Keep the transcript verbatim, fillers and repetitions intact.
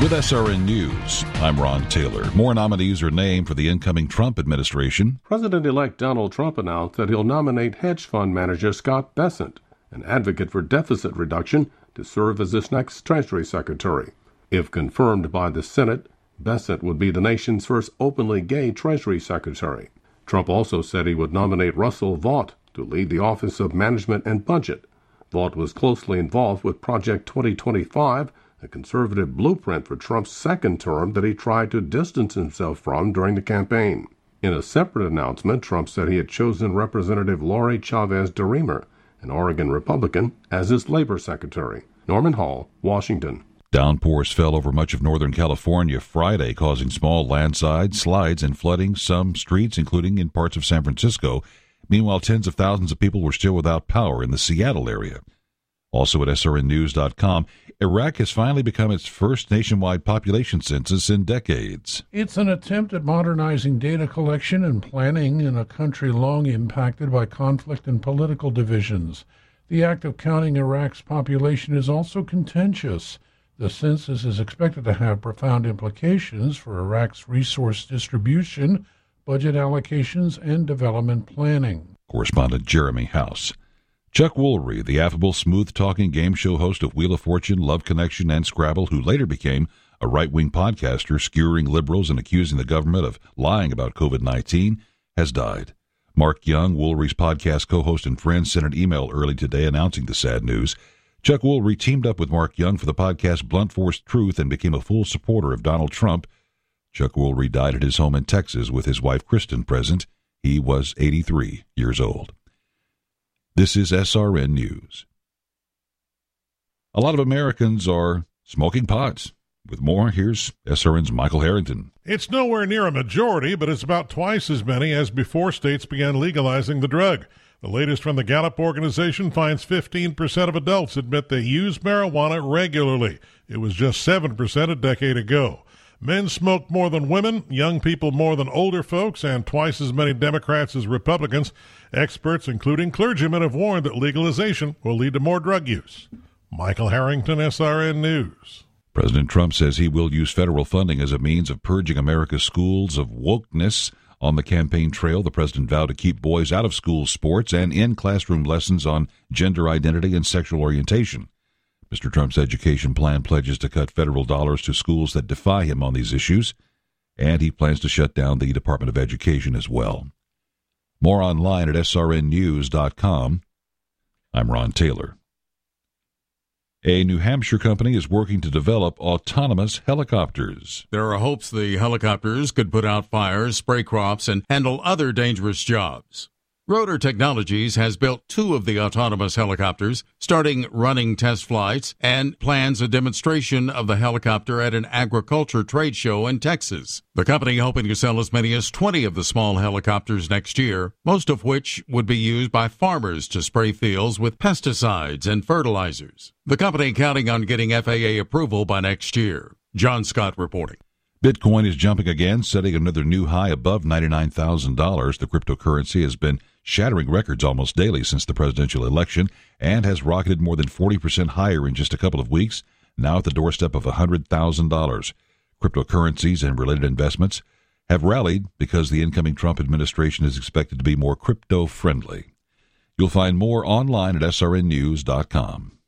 With S R N News, I'm Ron Taylor. More nominees are named for the incoming Trump administration. President-elect Donald Trump announced that he'll nominate hedge fund manager Scott Bessent, an advocate for deficit reduction, to serve as his next Treasury Secretary. If confirmed by the Senate, Bessent would be the nation's first openly gay Treasury Secretary. Trump also said he would nominate Russell Vought to lead the Office of Management and Budget. Vought was closely involved with Project twenty twenty-five, a conservative blueprint for Trump's second term that he tried to distance himself from during the campaign. In a separate announcement, Trump said he had chosen Representative Lori Chavez DeRemer, an Oregon Republican, as his labor secretary. Norman Hall, Washington. Downpours fell over much of Northern California Friday, causing small landslides, slides, and flooding some streets, including in parts of San Francisco. Meanwhile, tens of thousands of people were still without power in the Seattle area. Also at S R N news dot com, Iraq has finally become its first nationwide population census in decades. It's an attempt at modernizing data collection and planning in a country long impacted by conflict and political divisions. The act of counting Iraq's population is also contentious. The census is expected to have profound implications for Iraq's resource distribution, budget allocations, and development planning. Correspondent Jeremy House. Chuck Woolery, the affable, smooth-talking game show host of Wheel of Fortune, Love Connection, and Scrabble, who later became a right-wing podcaster skewering liberals and accusing the government of lying about covid nineteen, has died. Mark Young, Woolery's podcast co-host and friend, sent an email early today announcing the sad news. Chuck Woolery teamed up with Mark Young for the podcast Blunt Force Truth and became a full supporter of Donald Trump. Chuck Woolery died at his home in Texas with his wife Kristen present. He was eighty-three years old. This is S R N News. A lot of Americans are smoking pot. With more, here's S R N's Michael Harrington. It's nowhere near a majority, but it's about twice as many as before states began legalizing the drug. The latest from the Gallup organization finds fifteen percent of adults admit they use marijuana regularly. It was just seven percent a decade ago. Men smoke more than women, young people more than older folks, and twice as many Democrats as Republicans. Experts, including clergymen, have warned that legalization will lead to more drug use. Michael Harrington, S R N News. President Trump says he will use federal funding as a means of purging America's schools of wokeness. On the campaign trail, the president vowed to keep boys out of school sports and in classroom lessons on gender identity and sexual orientation. Mister Trump's education plan pledges to cut federal dollars to schools that defy him on these issues, and he plans to shut down the Department of Education as well. More online at S R N news dot com. I'm Ron Taylor. A New Hampshire company is working to develop autonomous helicopters. There are hopes the helicopters could put out fires, spray crops, and handle other dangerous jobs. Rotor Technologies has built two of the autonomous helicopters, starting running test flights, and plans a demonstration of the helicopter at an agriculture trade show in Texas. The company hoping to sell as many as twenty of the small helicopters next year, most of which would be used by farmers to spray fields with pesticides and fertilizers. The company counting on getting F A A approval by next year. John Scott reporting. Bitcoin is jumping again, setting another new high above ninety-nine thousand dollars. The cryptocurrency has been shattering records almost daily since the presidential election and has rocketed more than forty percent higher in just a couple of weeks, now at the doorstep of one hundred thousand dollars. Cryptocurrencies and related investments have rallied because the incoming Trump administration is expected to be more crypto-friendly. You'll find more online at S R N news dot com.